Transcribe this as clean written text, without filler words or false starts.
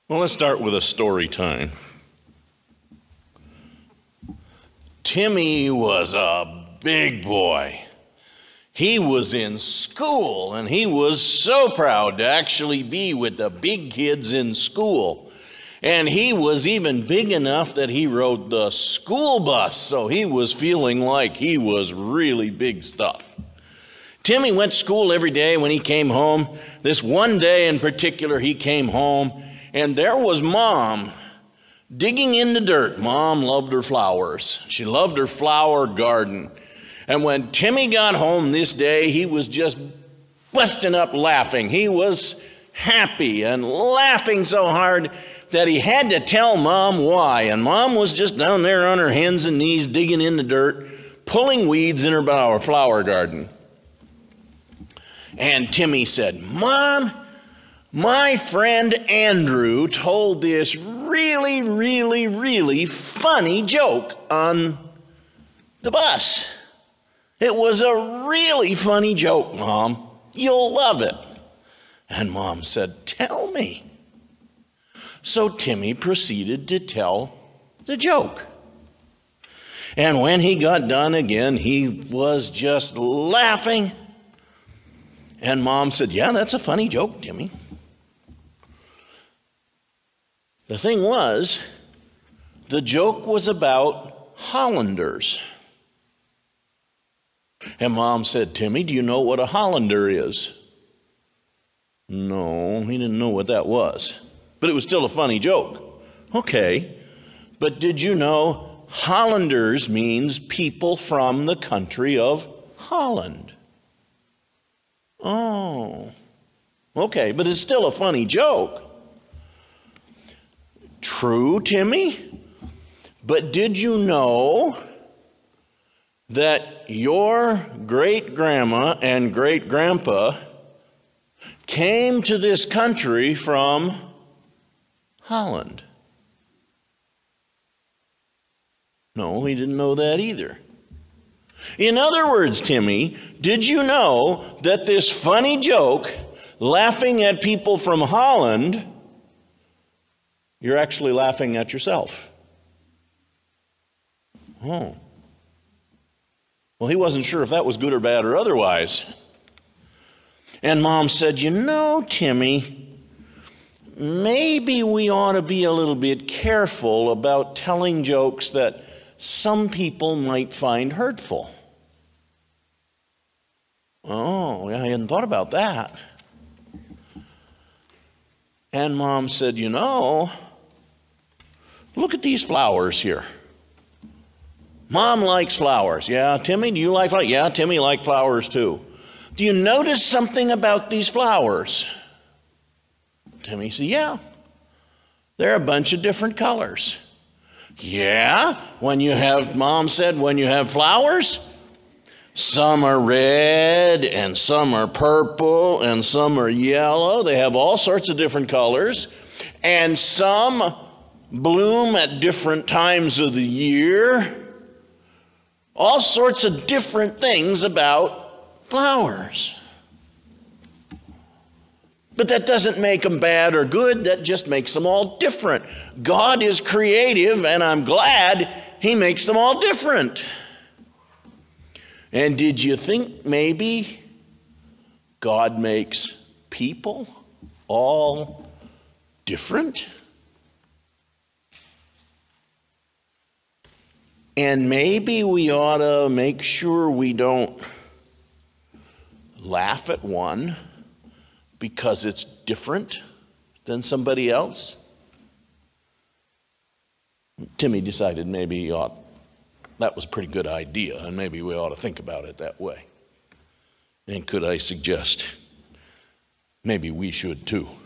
Well, let's start with a story time. Timmy was a big boy. He was in school, and he was so proud to actually be with the big kids in school. And he was even big enough that he rode the school bus, so he was feeling like he was really big stuff. Timmy went to school every day when he came home. This one day in particular, he came home, and there was Mom digging in the dirt. Mom loved her flowers. She loved her flower garden. And when Timmy got home this day, he was just busting up laughing. He was happy and laughing so hard that he had to tell Mom why. And Mom was just down there on her hands and knees digging in the dirt, pulling weeds in her flower garden. And Timmy said, "Mom, my friend Andrew told this really funny joke on the bus. It was a really funny joke, Mom. You'll love it." And Mom said, "Tell me." So Timmy proceeded to tell the joke. And when he got done again, he was just laughing. And Mom said, "Yeah, that's a funny joke, Timmy." The thing was, the joke was about Hollanders. And Mom said, "Timmy, do you know what a Hollander is?" No, he didn't know what that was. But it was still a funny joke. Okay, but did you know Hollanders means people from the country of Holland? Oh, okay, but it's still a funny joke. True, Timmy, but did you know that your great-grandma and great-grandpa came to this country from Holland? No, he didn't know that either. In other words, Timmy, did you know that this funny joke, laughing at people from Holland, you're actually laughing at yourself? Oh. Well, he wasn't sure if that was good or bad or otherwise. And Mom said, "You know, Timmy, maybe we ought to be a little bit careful about telling jokes that some people might find hurtful." Oh, I hadn't thought about that. And Mom said, "You know, look at these flowers here. Mom likes flowers. Yeah, Timmy, do you like flowers?" "Yeah, Timmy likes flowers too." "Do you notice something about these flowers?" Timmy said, "Yeah, they're a bunch of different colors." "Yeah, Mom said, when you have flowers, some are red and some are purple and some are yellow. They have all sorts of different colors. And some bloom at different times of the year. All sorts of different things about flowers. But that doesn't make them bad or good. That just makes them all different. God is creative, and I'm glad He makes them all different." And did you think maybe God makes people all different? And maybe we ought to make sure we don't laugh at one because it's different than somebody else. Timmy decided maybe that was a pretty good idea, and maybe we ought to think about it that way. And could I suggest maybe we should too?